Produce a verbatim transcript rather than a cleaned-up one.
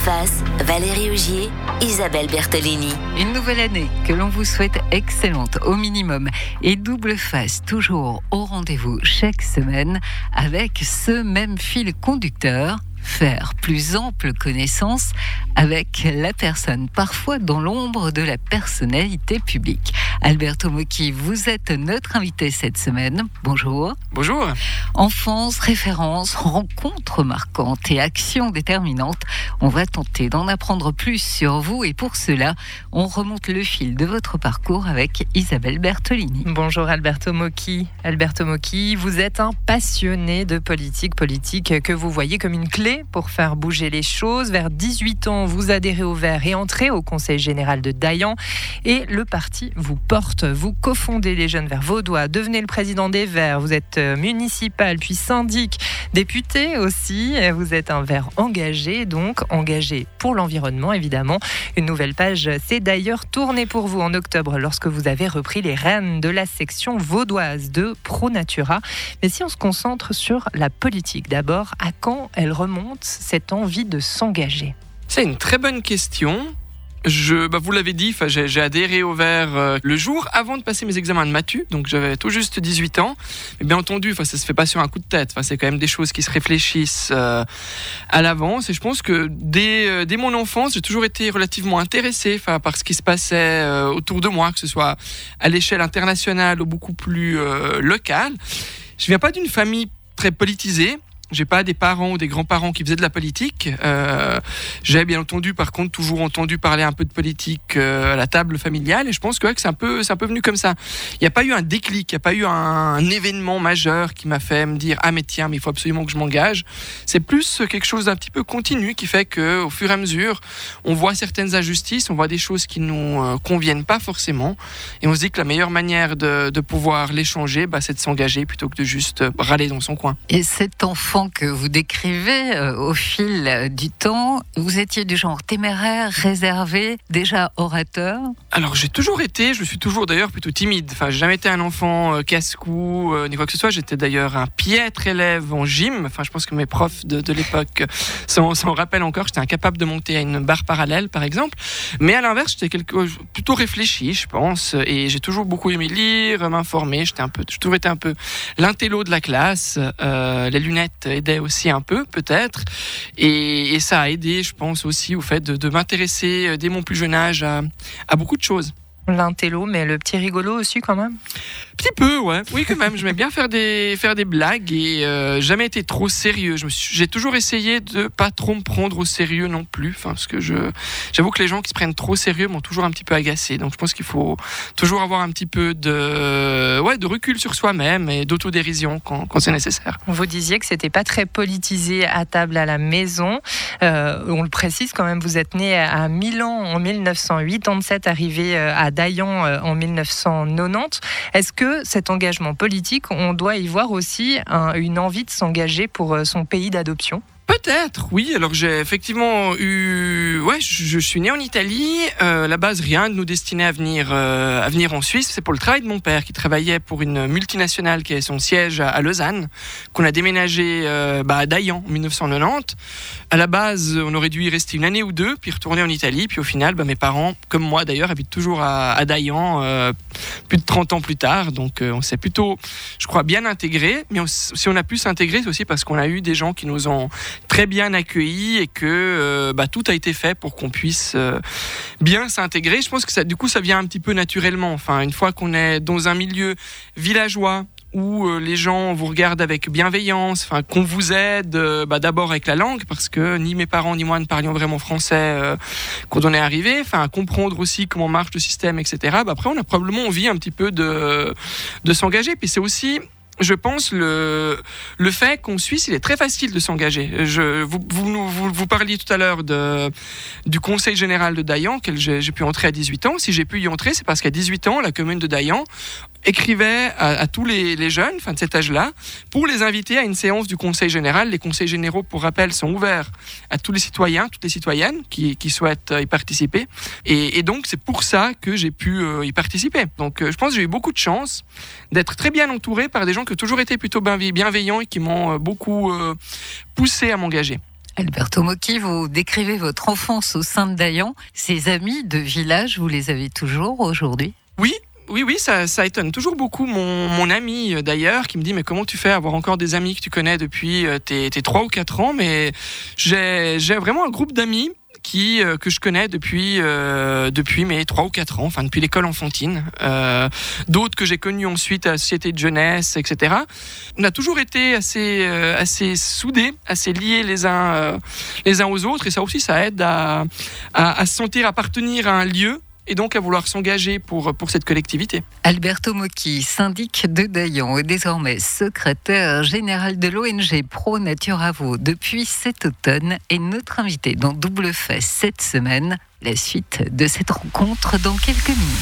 face, Valérie Augier, Isabelle Bertolini. Une nouvelle année que l'on vous souhaite excellente au minimum et double face toujours au rendez-vous chaque semaine avec ce même fil conducteur. Faire plus ample connaissance avec la personne, parfois dans l'ombre de la personnalité publique. Alberto Mocchi, vous êtes notre invité cette semaine. Bonjour. Bonjour. Enfance, références, rencontres marquantes et actions déterminantes. On va tenter d'en apprendre plus sur vous et pour cela, on remonte le fil de votre parcours avec Isabelle Bertolini. Bonjour Alberto Mocchi. Alberto Mocchi, vous êtes un passionné de politique, politique que vous voyez comme une clé pour faire bouger les choses. Vers dix-huit ans, vous adhérez au Verts et entrez au Conseil général de Dayan. Et le parti vous porte. Vous cofondez les Jeunes Verts vaudois, devenez le président des Verts. Vous êtes municipal, puis syndic, député aussi. Vous êtes un Vert engagé, donc engagé pour l'environnement, évidemment. Une nouvelle page s'est d'ailleurs tournée pour vous en octobre, lorsque vous avez repris les rênes de la section vaudoise de Pro Natura. Mais si on se concentre sur la politique d'abord, à quand elle remonte cette envie de s'engager? C'est une très bonne question. Je, bah vous l'avez dit, j'ai, j'ai adhéré au Verts euh, le jour avant de passer mes examens de Matu, donc j'avais tout juste dix-huit ans. Mais bien entendu, ça se fait pas sur un coup de tête. C'est quand même des choses qui se réfléchissent euh, à l'avance. Et je pense que dès, euh, dès mon enfance, j'ai toujours été relativement intéressé par ce qui se passait euh, autour de moi, que ce soit à l'échelle internationale ou beaucoup plus euh, locale. Je viens pas d'une famille très politisée. J'ai pas des parents ou des grands-parents qui faisaient de la politique. Euh, j'ai bien entendu, par contre, toujours entendu parler un peu de politique euh, à la table familiale. Et je pense que, ouais, que c'est un peu, c'est un peu venu comme ça. Il n'y a pas eu un déclic, il n'y a pas eu un, un événement majeur qui m'a fait me dire ah mais tiens, mais il faut absolument que je m'engage. C'est plus quelque chose d'un petit peu continu qui fait que, au fur et à mesure, on voit certaines injustices, on voit des choses qui nous euh, conviennent pas forcément, et on se dit que la meilleure manière de, de pouvoir les changer, bah, c'est de s'engager plutôt que de juste râler dans son coin. Et cet enfant que vous décrivez euh, au fil du temps, vous étiez du genre téméraire, réservé, déjà orateur? Alors j'ai toujours été, je suis toujours d'ailleurs plutôt timide. Enfin, j'ai jamais été un enfant euh, casse-cou euh, ni quoi que ce soit. J'étais d'ailleurs un piètre élève en gym. Enfin, je pense que mes profs de, de l'époque s'en, s'en rappellent encore. J'étais incapable de monter à une barre parallèle, par exemple. Mais à l'inverse, j'étais quelque, plutôt réfléchi, je pense. Et j'ai toujours beaucoup aimé lire, m'informer. J'étais un peu, j'ai toujours été un peu l'intello de la classe. Euh, les lunettes aidait aussi un peu peut-être et, et ça a aidé, je pense, aussi au fait de, de m'intéresser dès mon plus jeune âge à, à beaucoup de choses. L'intello, mais le petit rigolo aussi quand même? Petit peu, ouais. Oui, quand même. J'aimais bien faire des, faire des blagues et euh, jamais été trop sérieux. Je me suis, j'ai toujours essayé de pas trop me prendre au sérieux non plus. Enfin, parce que je, j'avoue que les gens qui se prennent trop sérieux m'ont toujours un petit peu agacé. Donc, je pense qu'il faut toujours avoir un petit peu de, ouais, de recul sur soi-même et d'autodérision quand, quand c'est nécessaire. Vous disiez que c'était pas très politisé à table à la maison. Euh, on le précise quand même, vous êtes né à Milan en dix-neuf cent quatre-vingt-dix-sept, arrivé à Dayan en dix-neuf cent quatre-vingt-dix. Est-ce que cet engagement politique, on doit y voir aussi un, une envie de s'engager pour son pays d'adoption ? Peut-être, oui. Alors j'ai effectivement eu, ouais, je, je suis né en Italie. Euh, à la base, rien de nous destiner à venir, euh, à venir en Suisse. C'est pour le travail de mon père qui travaillait pour une multinationale qui a son siège à, à Lausanne, qu'on a déménagé euh, bah, à Dayan en dix-neuf cent quatre-vingt-dix. À la base, on aurait dû y rester une année ou deux, puis retourner en Italie. Puis au final, bah, mes parents, comme moi d'ailleurs, habitent toujours à, à Dayan, euh, plus de trente ans plus tard. Donc euh, on s'est plutôt, je crois, bien intégrés. Mais on, si on a pu s'intégrer, c'est aussi parce qu'on a eu des gens qui nous ont très bien accueillis et que euh, bah, tout a été fait pour qu'on puisse euh, bien s'intégrer. Je pense que ça, du coup, ça vient un petit peu naturellement. Enfin, une fois qu'on est dans un milieu villageois où euh, les gens vous regardent avec bienveillance, enfin, qu'on vous aide euh, bah, d'abord avec la langue, parce que ni mes parents ni moi ne parlions vraiment français euh, quand on est arrivé, enfin, à comprendre aussi comment marche le système, et cetera. Bah, après, on a probablement envie un petit peu de, de s'engager. Puis c'est aussi, je pense, le, le fait qu'en Suisse, il est très facile de s'engager. Je, vous, vous, vous, vous parliez tout à l'heure de, du Conseil général de Dayan, auquel j'ai, j'ai pu entrer à dix-huit ans. Si j'ai pu y entrer, c'est parce qu'à dix-huit ans, la commune de Dayan écrivait à, à tous les, les jeunes, enfin de cet âge-là, pour les inviter à une séance du Conseil général. Les conseils généraux, pour rappel, sont ouverts à tous les citoyens, toutes les citoyennes qui, qui souhaitent y participer. Et, et donc, c'est pour ça que j'ai pu euh, y participer. Donc, euh, je pense que j'ai eu beaucoup de chance d'être très bien entouré par des gens qui ont toujours été plutôt bienveillants et qui m'ont euh, beaucoup euh, poussé à m'engager. Alberto Mocchi, vous décrivez votre enfance au sein de Dayan. Ces amis de village, vous les avez toujours aujourd'hui ? Oui. Oui, oui, ça, ça étonne toujours beaucoup mon, mon ami d'ailleurs, qui me dit mais comment tu fais à avoir encore des amis que tu connais depuis tes, tes trois ou quatre ans, mais j'ai, j'ai vraiment un groupe d'amis qui, euh, que je connais depuis, euh, depuis mes trois ou quatre ans, enfin depuis l'école enfantine, euh, d'autres que j'ai connus ensuite à la société de jeunesse, et cetera. On a toujours été assez, euh, assez soudés, assez liés les uns, euh, les uns aux autres, et ça aussi ça aide à, à, à se sentir appartenir à un lieu, et donc à vouloir s'engager pour, pour cette collectivité. Alberto Mocchi, syndic de Dayan et désormais secrétaire général de l'O N G Pro Nature-Avaux depuis cet automne, est notre invité dans Double Fest cette semaine. La suite de cette rencontre dans quelques minutes.